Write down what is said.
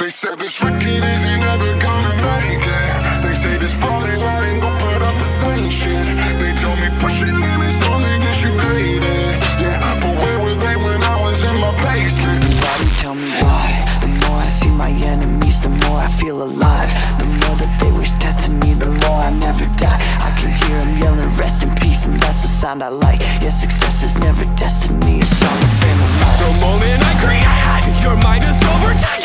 They said this record isn't ever gonna make it. They say this falling line ain't gon' put up the same shit. They told me pushing limits only gets you hated. Yeah, but where were they when I was in my basement? Somebody tell me why. The more I see my enemies, the more I feel alive. The more that they wish death to me, the more I never die. I can hear them yelling rest in peace, and that's the sound I like. Yeah, success is never destiny, it's all a frame of mind. The moment I create, your mind is overtaken.